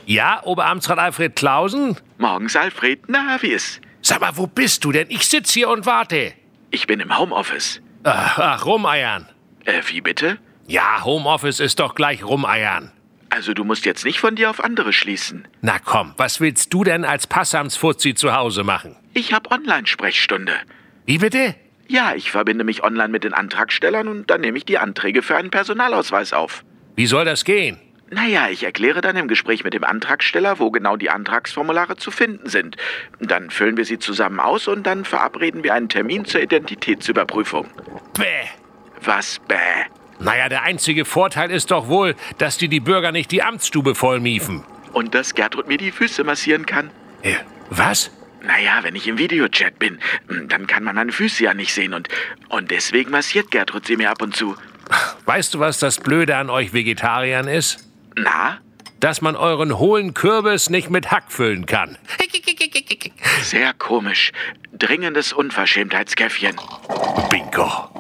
Ja, Oberamtsrat Alfred Clausen? Morgens, Alfred. Na, wie ist? Sag mal, wo bist du denn? Ich sitz hier und warte. Ich bin im Homeoffice. Ach, rumeiern. Wie bitte? Ja, Homeoffice ist doch gleich rumeiern. Also du musst jetzt nicht von dir auf andere schließen. Na komm, was willst du denn als Passamtsfuzzi zu Hause machen? Ich habe Online-Sprechstunde. Wie bitte? Ja, ich verbinde mich online mit den Antragstellern und dann nehme ich die Anträge für einen Personalausweis auf. Wie soll das gehen? Naja, ich erkläre dann im Gespräch mit dem Antragsteller, wo genau die Antragsformulare zu finden sind. Dann füllen wir sie zusammen aus und dann verabreden wir einen Termin zur Identitätsüberprüfung. Bäh. Was bäh? Naja, der einzige Vorteil ist doch wohl, dass die Bürger nicht die Amtsstube vollmiefen. Und dass Gertrud mir die Füße massieren kann. Was? Naja, wenn ich im Videochat bin, dann kann man meine Füße ja nicht sehen und deswegen massiert Gertrud sie mir ab und zu. Weißt du, was das Blöde an euch Vegetariern ist? Na? Dass man euren hohlen Kürbis nicht mit Hack füllen kann. Sehr komisch. Dringendes Unverschämtheitskäffchen. Bingo.